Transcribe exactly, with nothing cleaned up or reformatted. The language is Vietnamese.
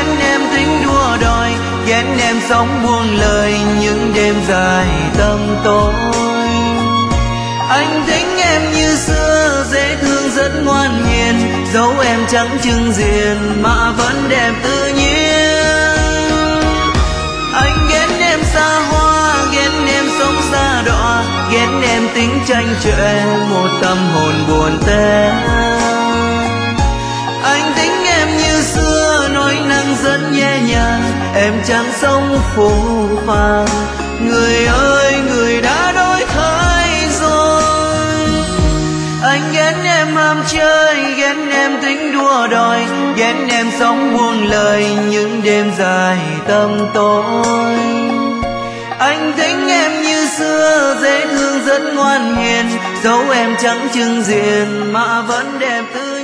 ghét em tính đua đòi, ghét em sống buông lời những đêm dài tăm tối. Anh thích em như xưa, dễ thương rất ngoan hiền, dẫu em trắng trưng diện mà vẫn đẹp tự nhiên. Anh ghét em xa hoa, ghét em sống xa đọa, ghét em tính tranh chệ một tâm hồn buồn tẻ. Anh thích em như xưa, nói năng rất nhẹ nhàng, em chẳng sống phũ phàng. Người ơi, người đã đổi thay rồi. Anh ghét em ham chơi, ghét em tính đua đòi, ghét em sống buông lời những đêm dài tăm tối. Anh thích em như xưa, dễ thương rất ngoan hiền, dẫu em chẳng trưng diện mà vẫn đẹp tươi.